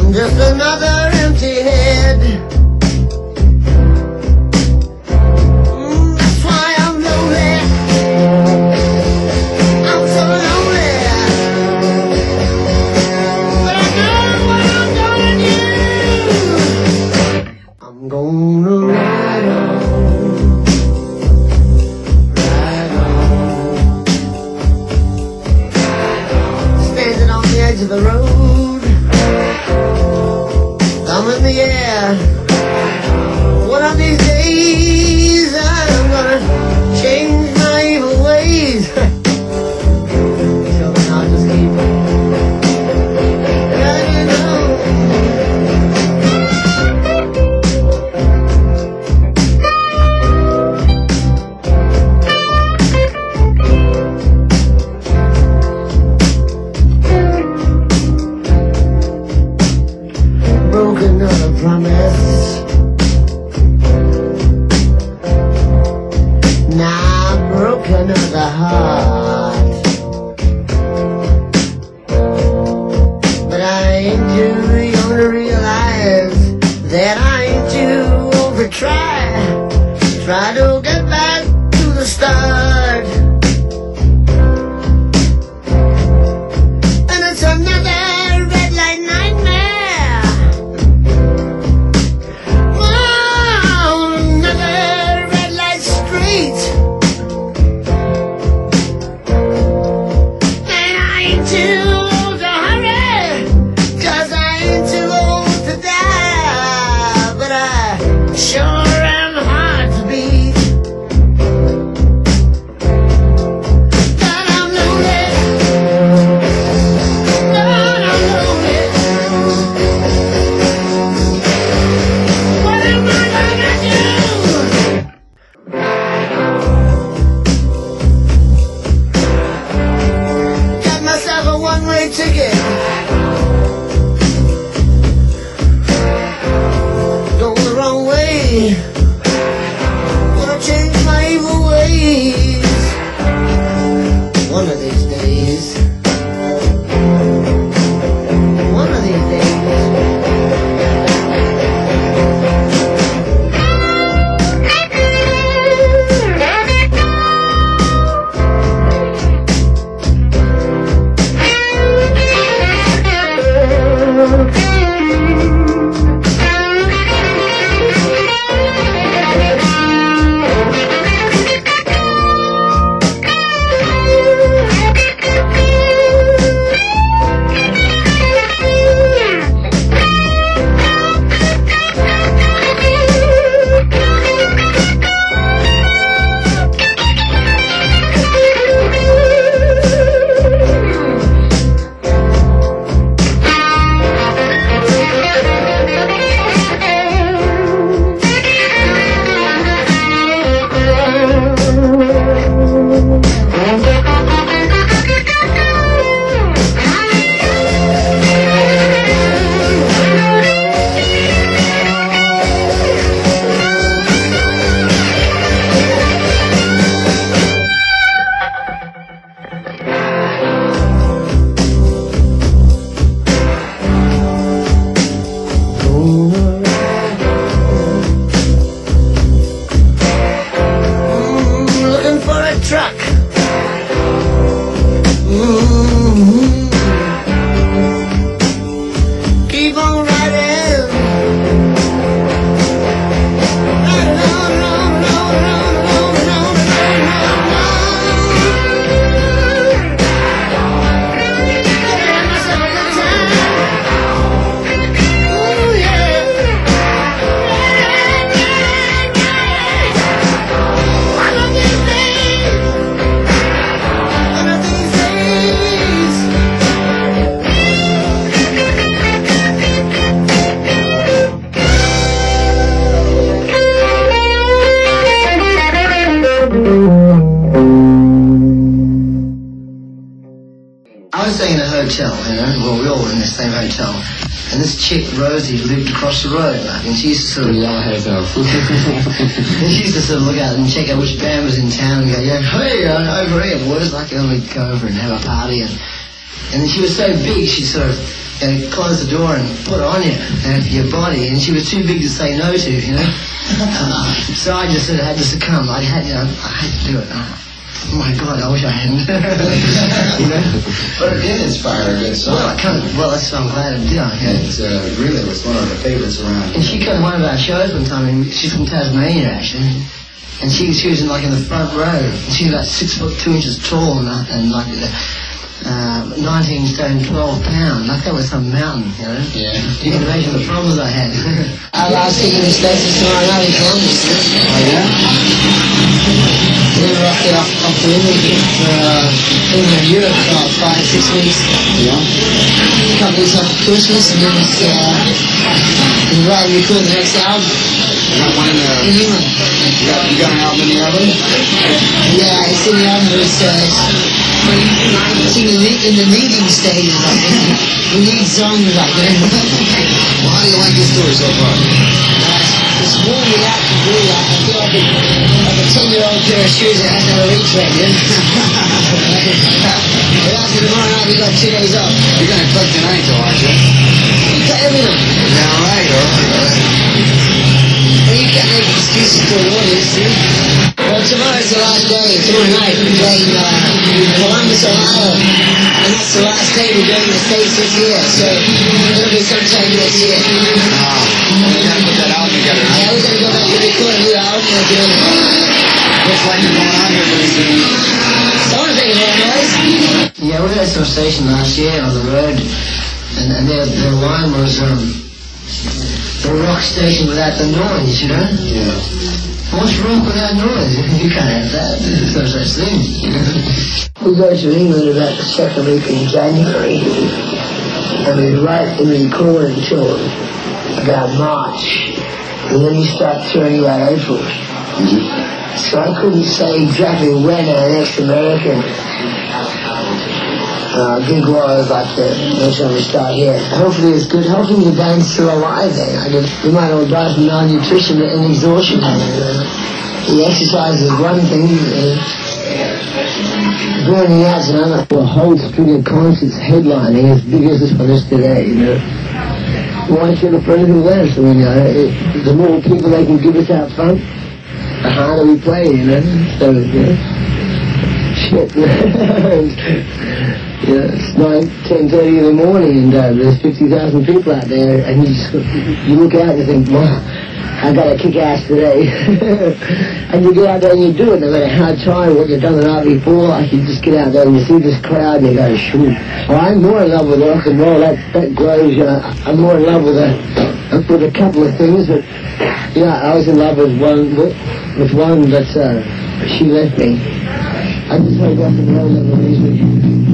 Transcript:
I'm just another empty head. That's why I'm lonely. I'm so lonely. But I know what I'm gonna do. I'm gonna ride on. Ride on. Standing on the edge of the road, thumb in the air. One of these days I'm gonna change my evil ways. So I'll just keep riding on. Broke another promise. Now I broke another heart. But I ain't too young to realize that I ain't too old to try to get back to the start. And it's another red light nightmare. Oh, another red light street. And I ain't too old to hurry, 'cause I ain't too old to die. But I sure am hard to beat. But I'm lonely. But I'm lonely. What am I gonna do? Got myself a one-way ticket. Going the wrong way. Wanna change my evil ways. One of these days. One of these days. Looking for a truck. Keep on riding. Riding on, on, on, on, on, on, Having myself a good time. Ooh, yeah. One of these days. One of these days. I was staying in a hotel, well, we all were in the same hotel, and this chick, Rosie, lived across the road, and she used to sort of she used to sort of look out and check out which band was in town and go, yeah, hey, over here, boys, like, we'd go over and have a party, and then she was so big, she'd sort of close the door and put it on you, your body, and she was too big to say no to, you know. So I just sort of had to succumb. I had to do it. Oh my God, I wish I hadn't. You know? But it did inspire a good song. Well, that's what I'm glad it did. It really was one of the favorites around. And she came to one of our shows one time, and she's from Tasmania, actually. And she was in the front row. And she was about 6 foot 2 inches tall and 19 stone 12 pounds. Like that was some mountain, you know? Yeah. You can imagine the problems I had. Our last singing this lessons tomorrow night in Columbus. Oh, yeah? We were off to England for England and Europe for 5-6 weeks. Yeah. A couple weeks after Christmas, and then it's we're right to record the next album. You got one in England. You got an album in the oven? Yeah, it's in the oven, but it's in the leading stages, I think. We need songs like that. Well, how do you like this story so far? It's worn me out completely. I feel like a 10-year-old pair of shoes that hasn't had a retread, you know? But after tomorrow night, we got 2 days off. You're going to cook tonight, though, aren't you? You cut every night. Yeah, all right, all right. Well, you can't make excuses for what it is, see? Well, tomorrow's the last day. Tomorrow night, we're playing Columbus, Ohio. And that's the last day we're going to the States this year. So it'll be sometime next year. You got to put that album together, huh? Yeah, we're going to go back and record a new album again. Looks like you're going on here pretty soon. So I want to make a lot of noise. Yeah, we had some station last year on the road. And their line was the rock station without the noise, you know? Yeah. What's rock without noise? You can't have that. There's no such thing. We go to England about the second week in January, and we write and record until about March, and then you start touring about April. So I couldn't say exactly when our next American gig was, but that's when we start here. Hopefully it's good. Hopefully the band's still alive then. We might all die from malnutrition and exhaustion. The exercise is one thing, burning out's another. A whole string of concerts headlining as big as this one is today, you know. Why should it for anything less? I mean, the more people they can give us out front, the harder we play, you know. So, shit. Yeah, it's 10:30 in the morning, and there's 50,000 people out there, and you look out and you think, wow, I got to kick ass today. And you get out there and you do it, no matter how tired, what you've done the night before, like you just get out there and you see this crowd and you go, shoot. Well, I'm more in love with rock and roll, that grows, you know. I'm more in love with a couple of things, but, yeah, I was in love with one, but she left me. I just heard rock and roll never leaves me.